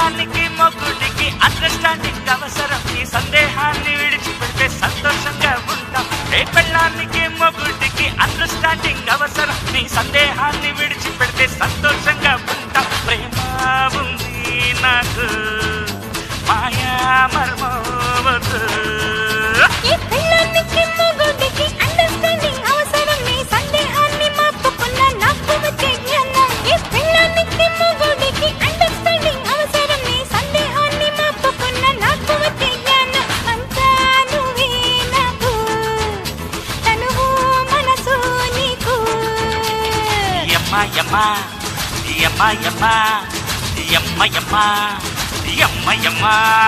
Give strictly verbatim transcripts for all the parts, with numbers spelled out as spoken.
పెళ్ళానికి మొగుడికి అండర్స్టాండింగ్ అవసరం నీ సందేహాన్ని విడిచిపెడితే సంతోషంగా ఉంటాం ఏ పెళ్ళానికి మొగుడికి అండర్స్టాండింగ్ అవసరం నీ సందేహాన్ని విడిచిపెడితే సంతోషంగా ఉంటాం ప్రేమ ఉంది నాకు మాయా మర్మవద్దు ఏ పెళ్ళానికి మొగుడికి అండర్స్టాండింగ్ అవసరం నీ సందేహాన్ని మాపుకున్న నాకు వచ్చే జ్ఞానం ఏ పెళ్ళానికి మొగుడికి అండర్స్టాండింగ్ అవసరం నీ సందేహాన్ని మాపుకున్న నాకు వచ్చే జ్ఞానం అంతా నువ్వే నాకు తనువు మనసు నీకు యమ్మ యమ్మ యమ్మ యమ్మ యమ్మ యమ్మ యమ్మ యమ్మ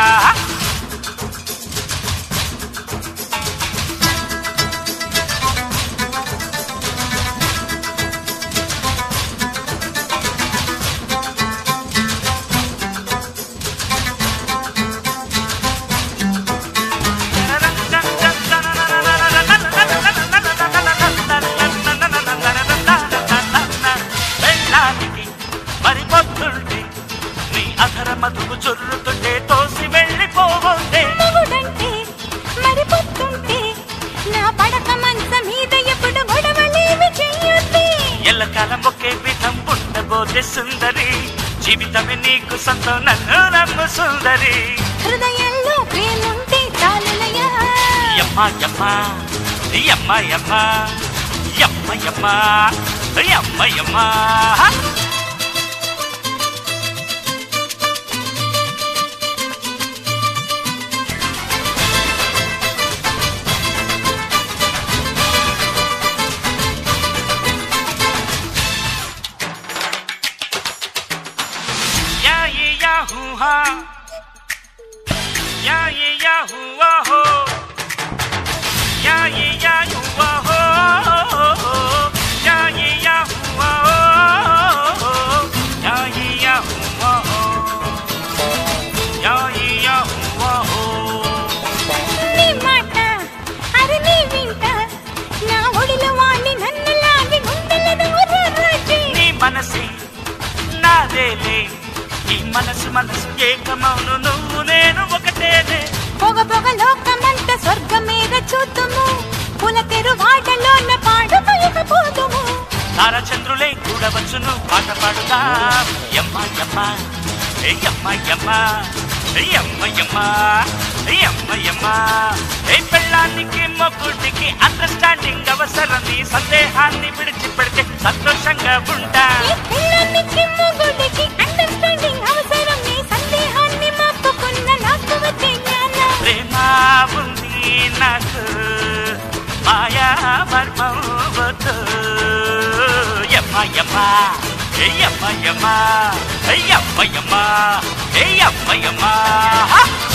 మధువు చొర్రుతుంటే తోసి వెళ్ళిపోవద్దే మొగుడంటే మరిపోతుంటే నా పడక మంచ మీద ఎప్పుడు గొడవలేవి చెయ్యొద్దే ఎల్లకాలం ఒకే విధం ఉండబోతే సుందరి జీవితమే నీకు సొంతం నన్ను నమ్ము సుందరి హృదయంలో ప్రేముంటే చాలునయ్యా యమ్మ యమ్మ యమ్మ యమ్మ యమ్మ యమ్మ యమ్మ యమ్మ Yahuha, ya ye Yahuwa ho, ya ye Yahuwa ho, ya ye Yahuwa ho, ya ye Yahuwa ho, ya ye Yahuwa ho. నీ మాట అరే నీ వింట నా ఒడిలో వాణి నన్ను లాగి గుండెల దూరాచి నీ మనసే నాదేలే ఈ మనసు మనసు ఏకమౌను నువ్వు నేను ఒకటేనే పొగ పొగ లోకమంత స్వర్గమేద చూద్దుము పులకెరు వాటలోన పాడు పయకపోదుము తారచంద్రులే కూడవచ్చును పాట పాడుతా యమ్మ యమ్మ యమ్మ యమ్మ యమ్మ యమ్మ యమ్మ యమ్మ ఏ పెళ్ళానికి మొగుడికి అండర్స్టాండింగ్ అవసరం నీ సందేహాన్ని విడిచిపెడితే సంతోషంగా ఉంటా ఏ పెళ్ళానికి మొగుడికి అండర్స్టాండింగ్ అవసరం నీ సందేహాన్ని మాపుకున్న నాకు వచ్చే జ్ఞానం ప్రేమ ఉంది నాకు మాయా మర్మం వద్దు యమ్మ యమ్మ యమ్మ యమ్మ యమ్మ యమ్మ యమ్మ యమ్మ